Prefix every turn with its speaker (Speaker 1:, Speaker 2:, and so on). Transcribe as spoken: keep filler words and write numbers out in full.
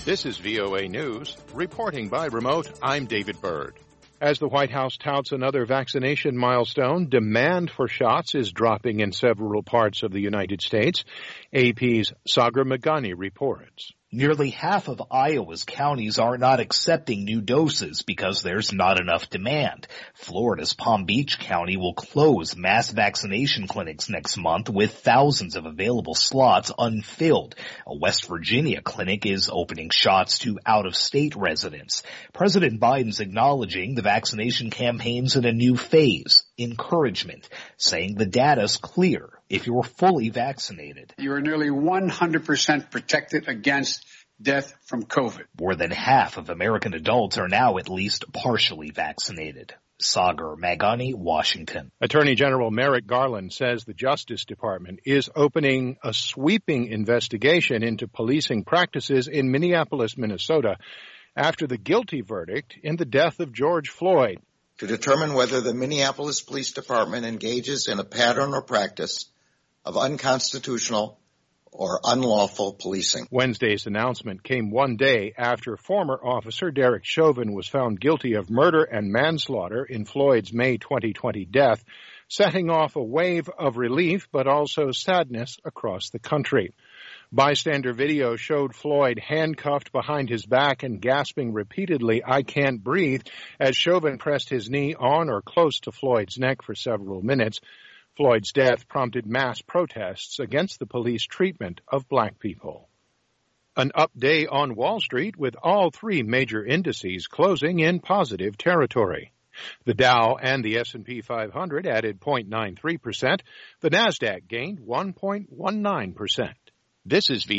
Speaker 1: This is V O A News. Reporting by remote, I'm David Byrd. As the White House touts another vaccination milestone, demand for shots is dropping in several parts of the United States. A P's Sagar Meghani reports.
Speaker 2: Nearly half of Iowa's counties are not accepting new doses because there's not enough demand. Florida's Palm Beach County will close mass vaccination clinics next month with thousands of available slots unfilled. A West Virginia clinic is opening shots to out-of-state residents. President Biden's acknowledging the vaccination campaign's in a new phase, encouragement, saying the data's clear. If you're fully vaccinated,
Speaker 3: you are nearly one hundred percent protected against death from COVID.
Speaker 2: More than half of American adults are now at least partially vaccinated. Sagar Meghani, Washington.
Speaker 1: Attorney General Merrick Garland says the Justice Department is opening a sweeping investigation into policing practices in Minneapolis, Minnesota, after the guilty verdict in the death of George Floyd.
Speaker 4: To determine whether the Minneapolis Police Department engages in a pattern or practice of unconstitutional or unlawful policing.
Speaker 1: Wednesday's announcement came one day after former officer Derek Chauvin was found guilty of murder and manslaughter in Floyd's May twenty twenty death, setting off a wave of relief but also sadness across the country. Bystander video showed Floyd handcuffed behind his back and gasping repeatedly, "I can't breathe," as Chauvin pressed his knee on or close to Floyd's neck for several minutes. Floyd's death prompted mass protests against the police treatment of black people. An up day on Wall Street with all three major indices closing in positive territory. The Dow and the S and P five hundred added zero point nine three percent. The Nasdaq gained one point one nine percent. This is V